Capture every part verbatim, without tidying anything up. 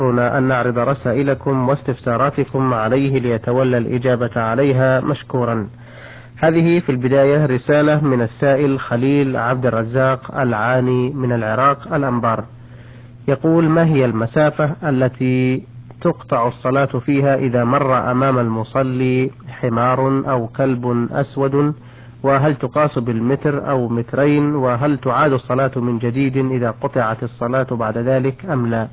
أن نعرض رسائلكم واستفساراتكم عليه ليتولى الإجابة عليها مشكورا. هذه في البداية رسالة من السائل خليل عبد الرزاق العاني من العراق الأنبار، يقول: ما هي المسافة التي تقطع الصلاة فيها إذا مر أمام المصلي حمار أو كلب أسود؟ وهل تقاس بالمتر أو مترين؟ وهل تعاد الصلاة من جديد إذا قطعت الصلاة بعد ذلك أم لا؟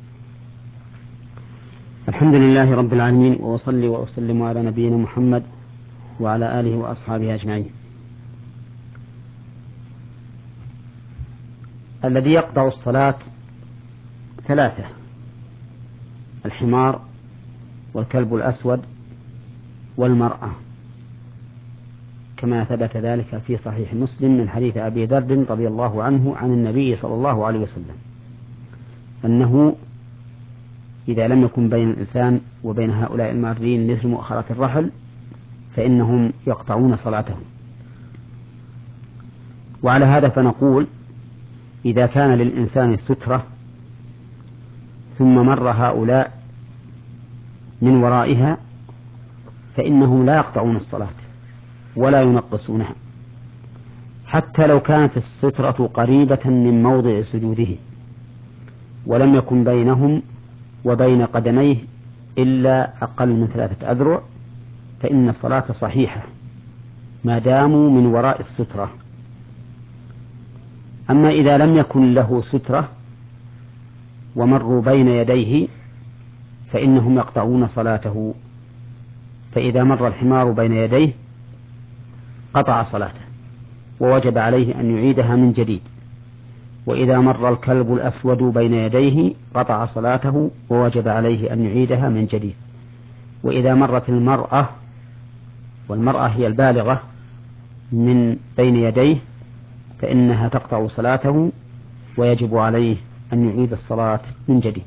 الحمد لله رب العالمين، وأصلي وأسلم على نبينا محمد وعلى آله وأصحابه أجمعين. الذي يقطع الصلاة ثلاثة: الحمار والكلب الأسود والمرأة، كما ثبت ذلك في صحيح مسلم من حديث أبي ذر رضي الله عنه عن النبي صلى الله عليه وسلم أنه إذا لم يكن بين الإنسان وبين هؤلاء المارين مثل مؤخرة الرحل فإنهم يقطعون صلاتهم. وعلى هذا فنقول: إذا كان للإنسان سترة ثم مر هؤلاء من ورائها فإنهم لا يقطعون الصلاة ولا ينقصونها، حتى لو كانت السترة قريبة من موضع سجوده ولم يكن بينهم وبين قدميه إلا أقل من ثلاثة أذرع، فإن الصلاة صحيحة ما داموا من وراء السترة. أما إذا لم يكن له سترة ومروا بين يديه فإنهم يقطعون صلاته، فإذا مر الحمار بين يديه قطع صلاته ووجب عليه أن يعيدها من جديد، وإذا مر الكلب الأسود بين يديه قطع صلاته ووجب عليه أن يعيدها من جديد، وإذا مرت المرأة، والمرأة هي البالغة، من بين يديه فإنها تقطع صلاته ويجب عليه أن يعيد الصلاة من جديد.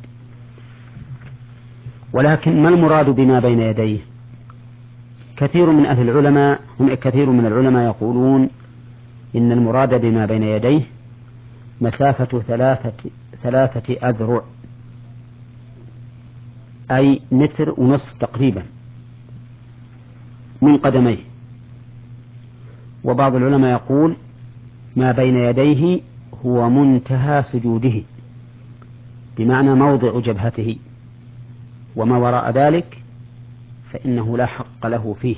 ولكن ما المراد بما بين يديه؟ كثير من أهل العلماء هم كثير من العلماء يقولون إن المراد بما بين يديه مسافة ثلاثة ثلاثة أذرع، أي متر ونصف تقريبا من قدميه. وبعض العلماء يقول ما بين يديه هو منتهى سجوده، بمعنى موضع جبهته، وما وراء ذلك فإنه لا حق له فيه،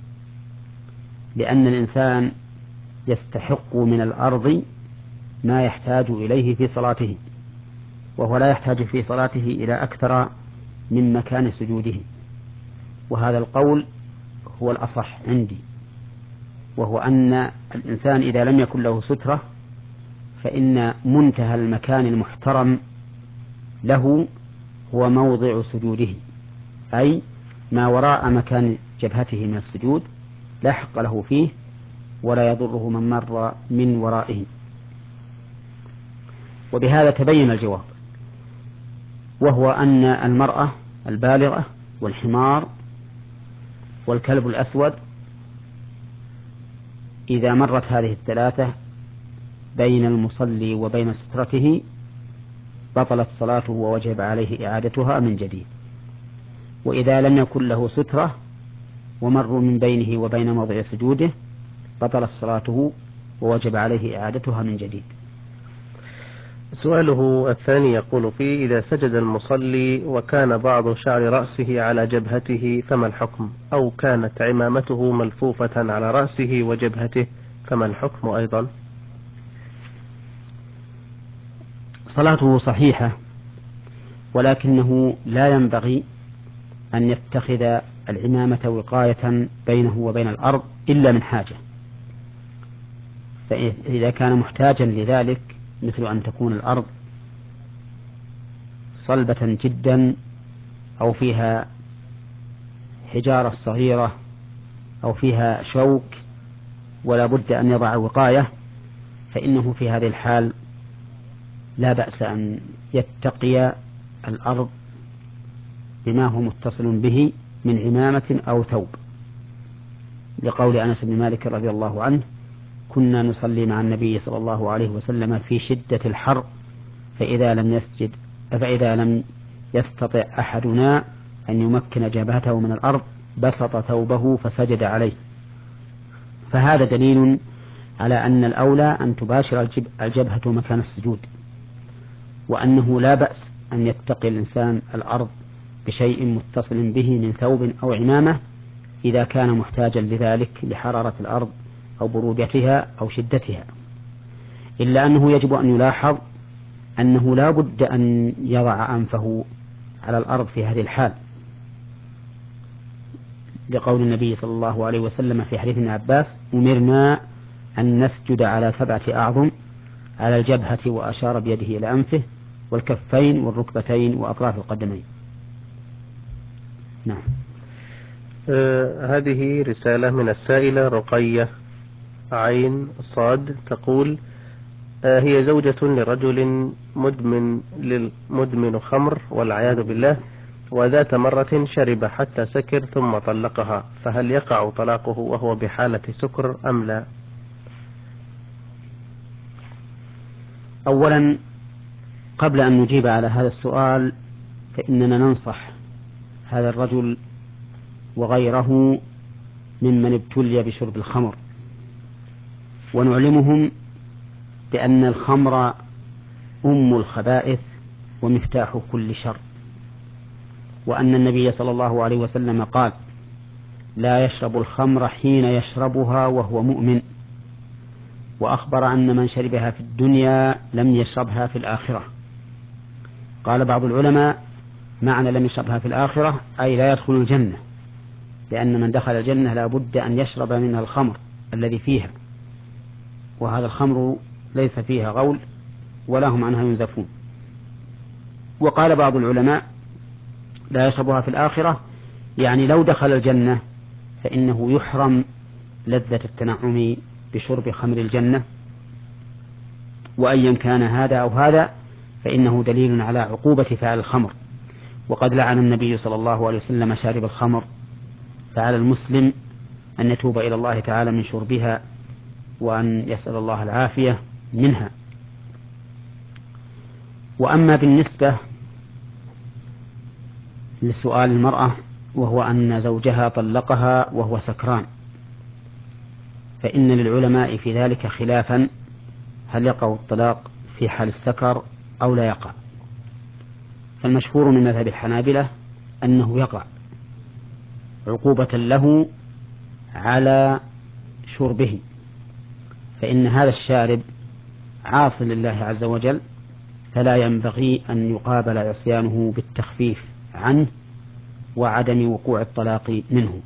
لأن الإنسان يستحق من الأرض ما يحتاج إليه في صلاته، وهو لا يحتاج في صلاته إلى أكثر من مكان سجوده. وهذا القول هو الأصح عندي، وهو أن الإنسان إذا لم يكن له سترة فإن منتهى المكان المحترم له هو موضع سجوده، أي ما وراء مكان جبهته من السجود لا حق له فيه ولا يضره من مر من ورائه. وبهذا تبين الجواب، وهو أن المرأة البالغة والحمار والكلب الأسود إذا مرت هذه الثلاثة بين المصلي وبين سترته بطلت صلاته ووجب عليه إعادتها من جديد. وإذا لم يكن له سترة ومروا من بينه وبين موضع سجوده بطلت صلاته ووجب عليه إعادتها من جديد. سؤاله الثاني يقول فيه: إذا سجد المصلي وكان بعض شعر رأسه على جبهته فما الحكم؟ أو كانت عمامته ملفوفة على رأسه وجبهته فما الحكم أيضا؟ صلاته صحيحة، ولكنه لا ينبغي أن يتخذ العمامة وقاية بينه وبين الأرض إلا من حاجة. فإذا كان محتاجا لذلك، مثل أن تكون الأرض صلبة جدا أو فيها حجارة صغيرة أو فيها شوك ولا بد أن يضع وقاية، فإنه في هذه الحال لا بأس أن يتقي الأرض بما هو متصل به من عمامة أو ثوب، لقول أنس بن مالك رضي الله عنه: كنا نصلي مع النبي صلى الله عليه وسلم في شدة الحر فإذا لم يسجد فإذا لم يستطع أحدنا أن يمكن جبهته من الأرض بسط ثوبه فسجد عليه. فهذا دليل على أن الأولى أن تباشر الجبهة مكان السجود، وأنه لا بأس أن يتقي الإنسان الأرض بشيء متصل به من ثوب أو عمامة إذا كان محتاجا لذلك لحرارة الأرض أو برودتها أو شدتها، إلا أنه يجب أن يلاحظ أنه لا بد أن يضع أنفه على الأرض في هذه الحال، لقول النبي صلى الله عليه وسلم في حديث ابن عباس: أمرنا أن نسجد على سبعة أعظم، على الجبهة، وأشار بيده إلى أنفه والكفين والركبتين وأطراف القدمين. نعم. آه هذه رسالة من السائلة رقية عين صاد، تقول: آه هي زوجة لرجل مدمن للمدمن خمر والعياذ بالله، وذات مرة شرب حتى سكر ثم طلقها، فهل يقع طلاقه وهو بحالة سكر أم لا؟ أولا، قبل أن نجيب على هذا السؤال فإننا ننصح هذا الرجل وغيره ممن ابتلي بشرب الخمر، ونعلمهم بأن الخمر أم الخبائث ومفتاح كل شر، وأن النبي صلى الله عليه وسلم قال: لا يشرب الخمر حين يشربها وهو مؤمن، وأخبر أن من شربها في الدنيا لم يشربها في الآخرة. قال بعض العلماء: معنى لم يشربها في الآخرة أي لا يدخل الجنة، لأن من دخل الجنة لا بد أن يشرب منها الخمر الذي فيها، وهذا الخمر ليس فيها غول ولا هم عنها ينزفون. وقال بعض العلماء: لا يشربها في الآخرة يعني لو دخل الجنة فإنه يحرم لذة التنعم بشرب خمر الجنة، وأيا كان هذا أو هذا فإنه دليل على عقوبة فعل الخمر. وقد لعن النبي صلى الله عليه وسلم شارب الخمر، فعلى المسلم أن يتوب إلى الله تعالى من شربها وأن يسأل الله العافية منها. وأما بالنسبة لسؤال المرأة وهو أن زوجها طلقها وهو سكران، فإن للعلماء في ذلك خلافا: هل يقع الطلاق في حال السكر أو لا يقع؟ فالمشهور من مذهب الحنابلة أنه يقع عقوبة له على شربه، فإن هذا الشارب عاص لله عز وجل، فلا ينبغي أن يقابل عصيانه بالتخفيف عنه وعدم وقوع الطلاق منه.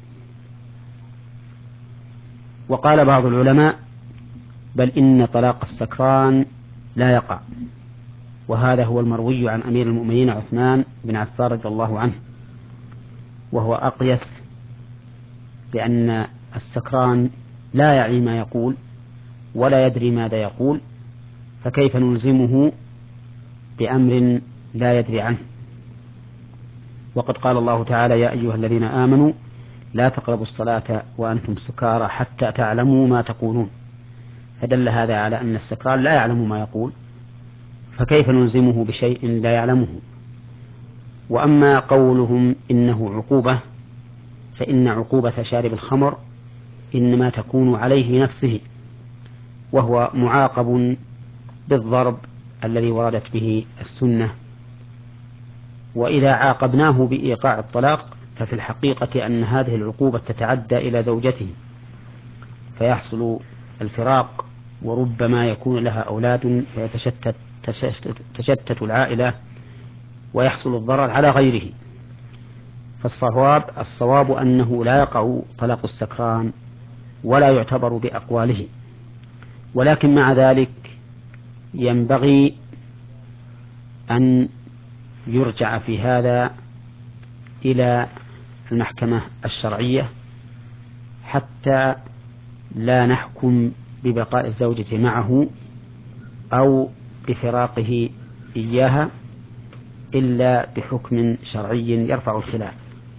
وقال بعض العلماء: بل إن طلاق السكران لا يقع، وهذا هو المروي عن أمير المؤمنين عثمان بن عفان رضي الله عنه، وهو أقيس، لأن السكران لا يعي ما يقول ولا يدري ماذا يقول، فكيف نلزمه بأمر لا يدري عنه؟ وقد قال الله تعالى: يا أيها الذين آمنوا لا تقربوا الصلاة وأنتم سكارى حتى تعلموا ما تقولون، فدل هذا على أن السكران لا يعلم ما يقول، فكيف نلزمه بشيء لا يعلمه؟ وأما قولهم إنه عقوبة، فإن عقوبة شارب الخمر إنما تكون عليه نفسه، وهو معاقب بالضرب الذي وردت به السنة. وإذا عاقبناه بإيقاع الطلاق ففي الحقيقة أن هذه العقوبة تتعدى إلى زوجته، فيحصل الفراق، وربما يكون لها أولاد فيتشتت تشتت, تشتت العائلة ويحصل الضرر على غيره. فالصواب الصواب أنه لا يقع طلاق السكران ولا يعتبر بأقواله، ولكن مع ذلك ينبغي أن يرجع في هذا إلى المحكمة الشرعية حتى لا نحكم ببقاء الزوجة معه أو بفراقه إياها إلا بحكم شرعي يرفع الخلاف،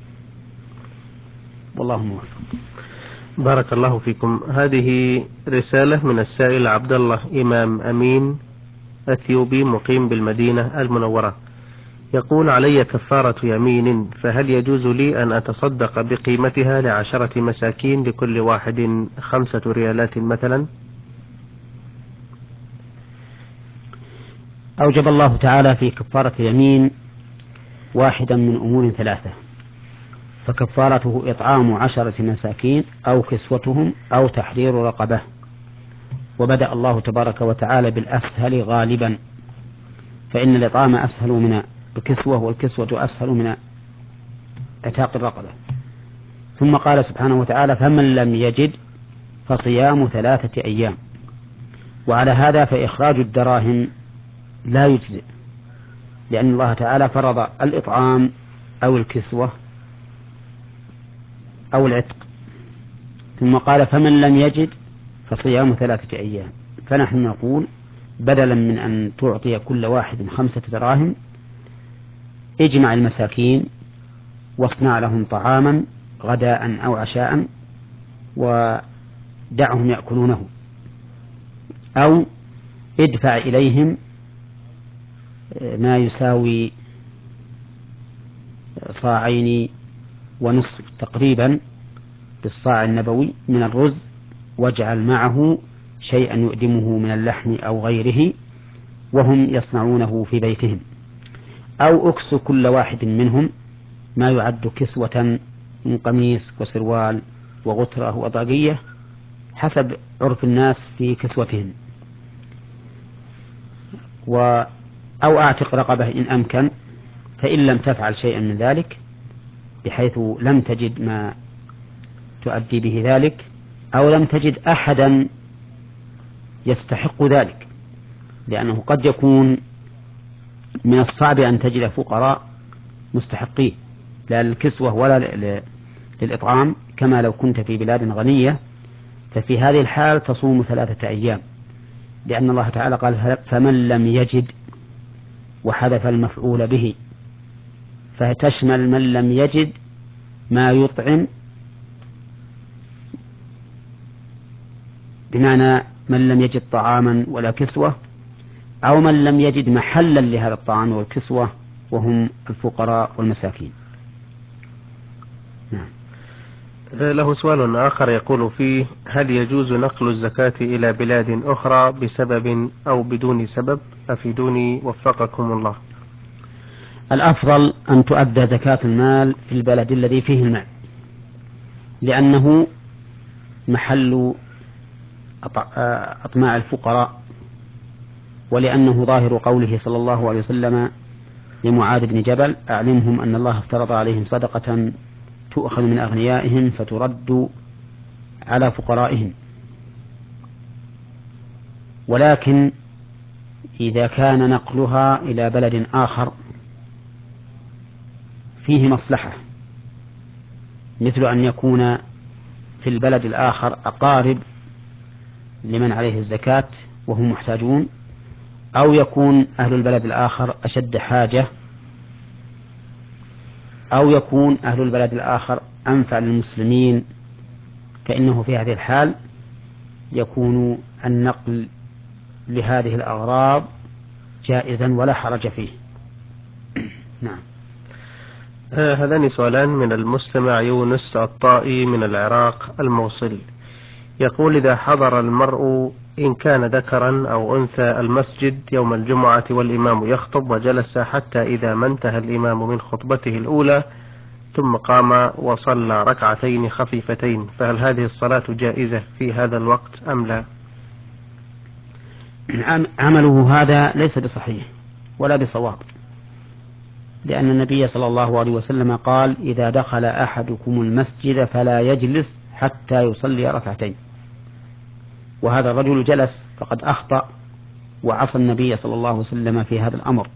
والله موفق. بارك الله فيكم. هذه رسالة من السائل عبد الله إمام أمين أثيوبي مقيم بالمدينة المنورة، يقول: علي كفارة يمين، فهل يجوز لي أن أتصدق بقيمتها لعشرة مساكين لكل واحد خمسة ريالات مثلا؟ أوجب الله تعالى في كفارة اليمين واحدا من أمور ثلاثة، فكفارته إطعام عشرة مساكين أو كسوتهم أو تحرير رقبة. وبدأ الله تبارك وتعالى بالأسهل غالبا، فإن الإطعام أسهل من الكسوة، والكسوة أسهل من عتاق الرقبة. ثم قال سبحانه وتعالى: فمن لم يجد فصيام ثلاثة أيام. وعلى هذا فإخراج الدراهم لا يجزئ، لأن الله تعالى فرض الإطعام أو الكسوة أو العتق، ثم قال: فمن لم يجد فصيام ثلاثة أيام. فنحن نقول: بدلا من أن تعطي كل واحد خمسة دراهم، اجمع المساكين واصنع لهم طعاما غداء أو عشاء ودعهم يأكلونه، أو ادفع إليهم ما يساوي صاعين ونصف تقريبا بالصاع النبوي من الرز، واجعل معه شيئا يؤدمه من اللحم أو غيره وهم يصنعونه في بيتهم، أو أكس كل واحد منهم ما يعد كسوة من قميص وسروال وغترة وطاقية حسب عرف الناس في كسوتهم، و أو أعتق رقبة إن أمكن. فإن لم تفعل شيئا من ذلك بحيث لم تجد ما تؤدي به ذلك، أو لم تجد أحدا يستحق ذلك، لأنه قد يكون من الصعب أن تجد فقراء مستحقين لا للكسوة ولا للإطعام، كما لو كنت في بلاد غنية، ففي هذه الحال تصوم ثلاثة أيام، لأن الله تعالى قال: فمن لم يجد، وحذف المفعول به، فتشمل من لم يجد ما يطعم، بمعنى من لم يجد طعاما ولا كسوة، أو من لم يجد محلا لهذا الطعام والكسوة وهم الفقراء والمساكين. نعم. له سؤال آخر يقول فيه: هل يجوز نقل الزكاة إلى بلاد أخرى بسبب أو بدون سبب؟ أفيدوني وفقكم الله. الأفضل أن تؤدى زكاة المال في البلد الذي فيه المال، لأنه محل أطماع الفقراء، ولأنه ظاهر قوله صلى الله عليه وسلم لمعاذ بن جبل: أعلمهم أن الله افترض عليهم صدقة تؤخذ من أغنيائهم فترد على فقرائهم. ولكن إذا كان نقلها إلى بلد آخر فيه مصلحة، مثل أن يكون في البلد الآخر أقارب لمن عليه الزكاة وهم محتاجون، أو يكون أهل البلد الآخر أشد حاجة، أو يكون أهل البلد الآخر أنفع للمسلمين، فإنه في هذه الحال يكون النقل لهذه الأغراض جائزا ولا حرج فيه. نعم. آه هذان سؤالان من المستمع يونس الطائي من العراق الموصل. يقول: إذا حضر المرء إن كان ذكرا أو أنثى المسجد يوم الجمعة والإمام يخطب، وجلس حتى إذا ما انتهى الإمام من خطبته الأولى ثم قام وصلى ركعتين خفيفتين، فهل هذه الصلاة جائزة في هذا الوقت أم لا؟ عمله هذا ليس بصحيح ولا بصواب، لأن النبي صلى الله عليه وسلم قال: إذا دخل أحدكم المسجد فلا يجلس حتى يصلي ركعتين. وهذا الرجل جلس فقد أخطأ وعصى النبي صلى الله عليه وسلم في هذا الأمر.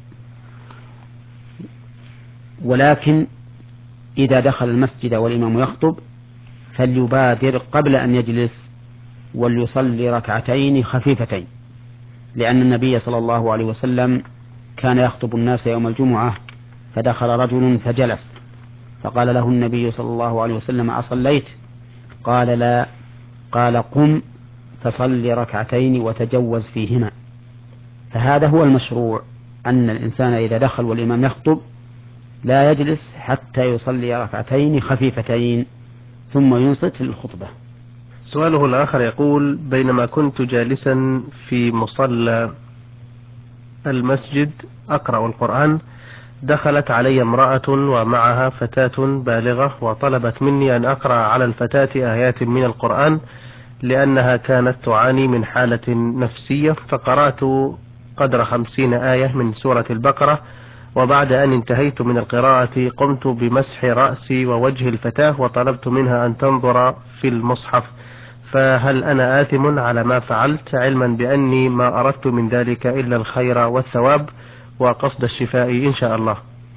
ولكن إذا دخل المسجد والإمام يخطب فليبادر قبل أن يجلس وليصلي ركعتين خفيفتين، لأن النبي صلى الله عليه وسلم كان يخطب الناس يوم الجمعة، فدخل رجل فجلس، فقال له النبي صلى الله عليه وسلم: أصليت؟ قال: لا. قال: قم فصل ركعتين وتجوز فيهما. فهذا هو المشروع، أن الإنسان إذا دخل والإمام يخطب لا يجلس حتى يصلي ركعتين خفيفتين ثم ينصت للخطبة. سؤاله الآخر يقول: بينما كنت جالسا في مصلى المسجد أقرأ القرآن، دخلت علي امرأة ومعها فتاة بالغة وطلبت مني أن أقرأ على الفتاة آيات من القرآن لأنها كانت تعاني من حالة نفسية، فقرأت قدر خمسين آية من سورة البقرة، وبعد أن انتهيت من القراءة قمت بمسح رأسي ووجه الفتاة وطلبت منها أن تنظر في المصحف، فهل أنا آثم على ما فعلت، علما بأني ما أردت من ذلك إلا الخير والثواب وقصد الشفاء إن شاء الله؟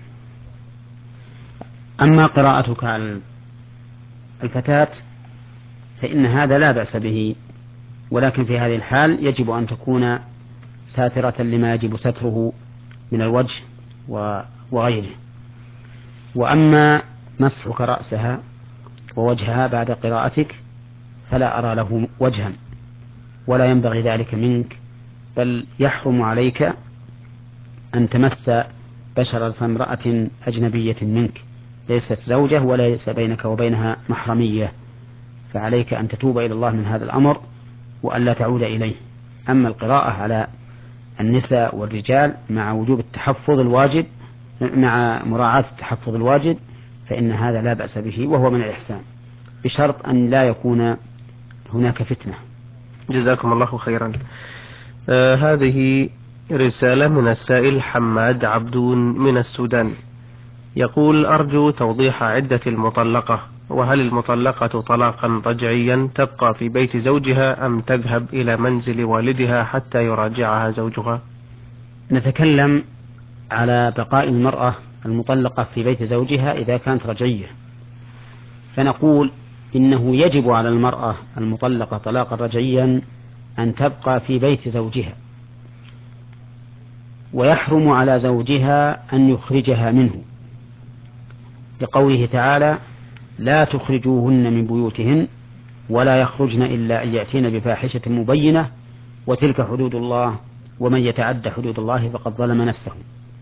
أما قراءتك على الفتاة فإن هذا لا بأس به، ولكن في هذه الحال يجب أن تكون ساترة لما يجب ستره من الوجه وغيره. وأما مسحك رأسها ووجهها بعد قراءتك فلا أرى له وجها ولا ينبغي ذلك منك، بل يحرم عليك أن تمس بشرة امرأة أجنبية منك ليست زوجة وليس بينك وبينها محرمية، فعليك أن تتوب إلى الله من هذا الأمر وأن لا تعود إليه. أما القراءة على النساء والرجال مع وجوب التحفظ الواجب مع مراعاة التحفظ الواجب فإن هذا لا بأس به، وهو من الإحسان بشرط أن لا يكون هناك فتنة. جزاكم الله خيرا. آه هذه رسالة من السائل حماد عبدون من السودان، يقول: أرجو توضيح عدة المطلقة، وهل المطلقة طلاقا رجعيا تبقى في بيت زوجها أم تذهب إلى منزل والدها حتى يراجعها زوجها؟ نتكلم على بقاء المرأة المطلقة في بيت زوجها إذا كانت رجعية، فنقول إنه يجب على المرأة المطلقة طلاقا رجعيا أن تبقى في بيت زوجها، ويحرم على زوجها أن يخرجها منه لقوله تعالى: لا تخرجوهن من بيوتهن ولا يخرجن إلا أن يأتين بفاحشة مبينة وتلك حدود الله ومن يتعد حدود الله فقد ظلم نفسه.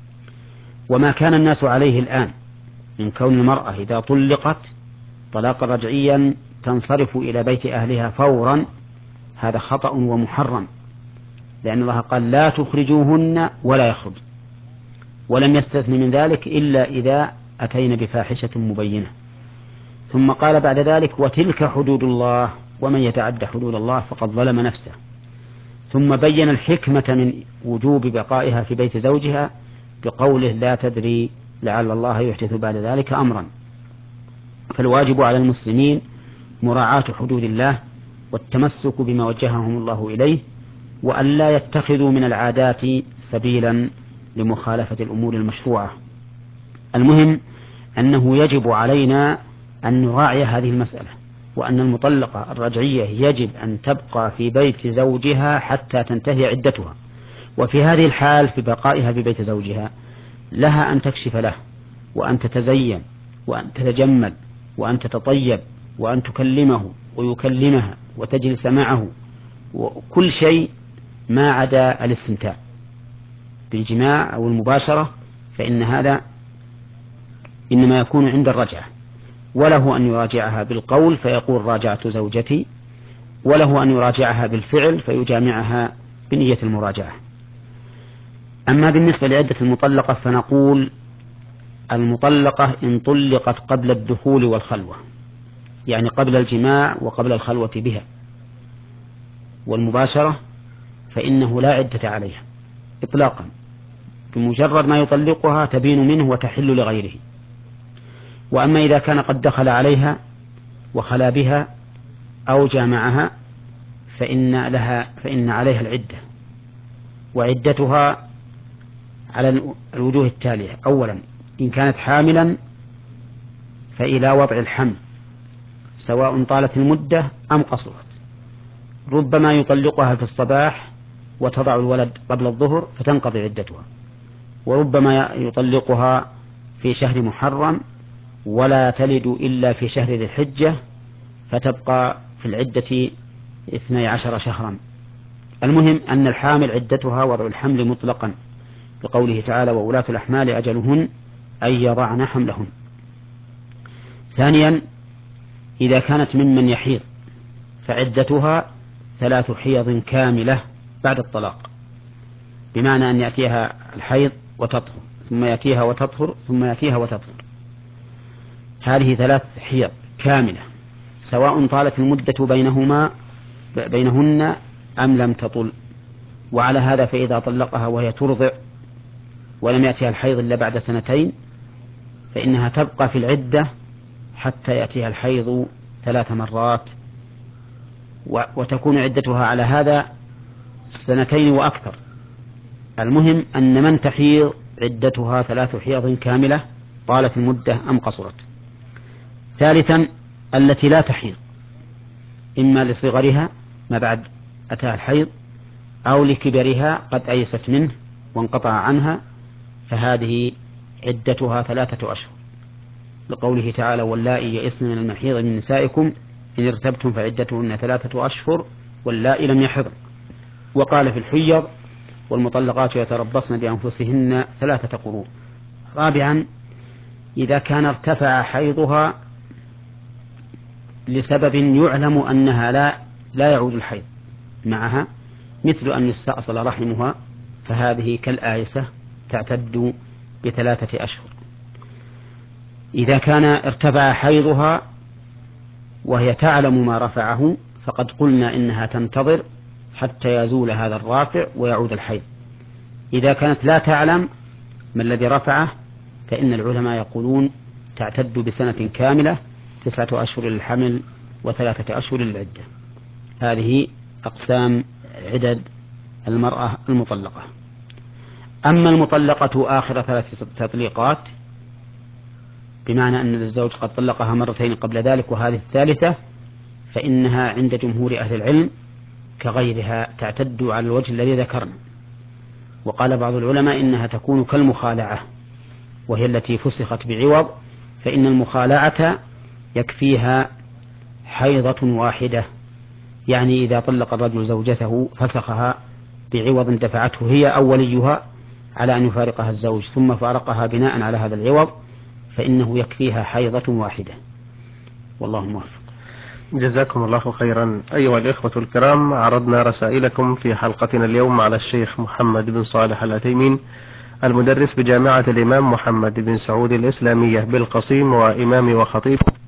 وما كان الناس عليه الآن من كون المرأة إذا طلقت طلاقا رجعيا تنصرف إلى بيت أهلها فورا، هذا خطأ ومحرم، لأن الله قال: لا تخرجوهن ولا يخرج، ولم يستثن من ذلك إلا إذا أتين بفاحشة مبينة، ثم قال بعد ذلك: وتلك حدود الله ومن يتعد حدود الله فقد ظلم نفسه، ثم بين الحكمة من وجوب بقائها في بيت زوجها بقوله: لا تدري لعل الله يحدث بعد ذلك أمرا. فالواجب على المسلمين مراعاة حدود الله والتمسك بما وجههم الله إليه، وأن لا يتخذوا من العادات سبيلا لمخالفة الأمور المشروعة. المهم أنه يجب علينا أن نراعي هذه المسألة، وأن المطلقة الرجعية يجب أن تبقى في بيت زوجها حتى تنتهي عدتها، وفي هذه الحال في بقائها في بيت زوجها لها أن تكشف له وأن تتزين وأن تتجمل وأن تتطيب وأن تكلمه ويكلمها وتجلس معه وكل شيء ما عدا الاستمتاع بالجماع أو المباشرة، فإن هذا إنما يكون عند الرجعة، وله أن يراجعها بالقول فيقول: راجعت زوجتي، وله أن يراجعها بالفعل فيجامعها بنية المراجعة. أما بالنسبة لعدة المطلقة فنقول: المطلقة إن طلقت قبل الدخول والخلوة، يعني قبل الجماع وقبل الخلوة بها والمباشرة، فإنه لا عدة عليها إطلاقا، بمجرد ما يطلقها تبين منه وتحل لغيره. وأما إذا كان قد دخل عليها وخلا بها أو جامعها فإن لها فإن عليها العدة، وعدتها على الوجوه التالية: أولا، إن كانت حاملا فإلى وضع الحمل سواء طالت المدة أم قصرت، ربما يطلقها في الصباح وتضع الولد قبل الظهر فتنقضي عدتها، وربما يطلقها في شهر محرم ولا تلد إلا في شهر ذي الحجة فتبقى في العدة اثني عشر شهرا. المهم أن الحامل عدتها وضع الحمل مطلقا، بقوله تعالى وولاة الأحمال أجلهن أن يضعن حملهن. ثانيا إذا كانت ممن يحيض فعدتها ثلاث حيض كاملة بعد الطلاق، بمعنى أن يأتيها الحيض وتطهر ثم يأتيها وتطهر ثم يأتيها وتطهر، هذه ثلاث حيض كاملة سواء طالت المدة بينهما بينهن أم لم تطل. وعلى هذا فإذا طلقها وهي ترضع ولم يأتيها الحيض إلا بعد سنتين فإنها تبقى في العدة حتى يأتيها الحيض ثلاث مرات، وتكون عدتها على هذا سنتين وأكثر. المهم أن من تحيض عدتها ثلاث حيض كاملة طالت المدة أم قصرت. ثالثا التي لا تحيض إما لصغرها ما بعد أتاها الحيض أو لكبرها قد أيست منه وانقطع عنها، فهذه عدتها ثلاثة أشهر، لقوله تعالى واللائي يئسن من المحيض من نسائكم إن ارتبتم فعدتهن ثلاثة أشهر واللائي لم يحضن. وقال في الحيض والمطلقات يتربصن بأنفسهن ثلاثة قروء. رابعا إذا كان ارتفع حيضها لسبب يعلم أنها لا لا يعود الحيض معها، مثل أن يستأصل رحمها، فهذه كالآيسة تعتد بثلاثة أشهر. إذا كان ارتفع حيضها وهي تعلم ما رفعه فقد قلنا إنها تنتظر حتى يزول هذا الرافع ويعود الحيض. إذا كانت لا تعلم ما الذي رفعه فإن العلماء يقولون تعتد بسنة كاملة، تسعة أشهر للحمل وثلاثة أشهر للعدة. هذه أقسام عدد المرأة المطلقة. أما المطلقة آخر ثلاث تطليقات بمعنى أن الزوج قد طلقها مرتين قبل ذلك وهذه الثالثة، فإنها عند جمهور أهل العلم كغيرها تعتد على الوجه الذي ذكرنا. وقال بعض العلماء إنها تكون كالمخالعة وهي التي فسخت بعوض، فإن المخالعة يكفيها حيضة واحدة، يعني إذا طلق الرجل زوجته فسخها بعوض دفعته هي أو وليها على أن يفارقها الزوج ثم فارقها بناء على هذا العوض فإنه يكفيها حيضة واحدة. والله موفق. جزاكم الله خيرا. أيها الإخوة الكرام، عرضنا رسائلكم في حلقتنا اليوم على الشيخ محمد بن صالح العثيمين المدرس بجامعة الإمام محمد بن سعود الإسلامية بالقصيم وإمام وخطيب